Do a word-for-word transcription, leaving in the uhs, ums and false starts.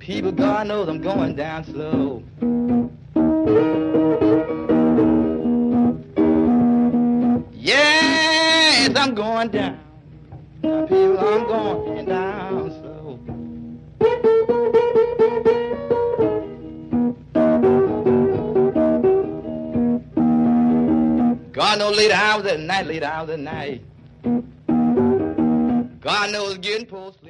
People, God knows I'm going down slow. Yes, I'm going down. Now, people, I'm going down slow. God knows late hours at night, late hours at night. God knows getting post.